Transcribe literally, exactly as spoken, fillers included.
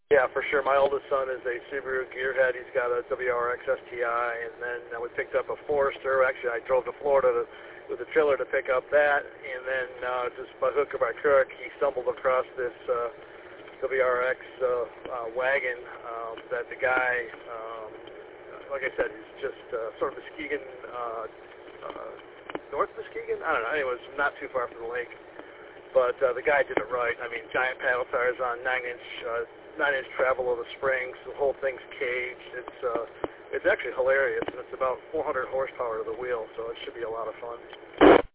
Yeah, for sure. My oldest son is a Subaru gearhead. He's got a W R X S T I, and then uh, we picked up a Forester. Actually, I drove to Florida to, with a trailer to pick up that, and then uh, just by hook or by crook, he stumbled across this uh, W R X uh, uh, wagon um, that the guy, um, like I said, is just uh, sort of Muskegon, uh, uh, north Muskegon? I don't know. Anyways, not too far from the lake. But uh, the guy did it right. I mean, giant paddle tires on nine-inch uh, nine-inch travel of the springs. The whole thing's caged. It's uh, it's actually hilarious, and it's about four hundred horsepower to the wheel, so it should be a lot of fun.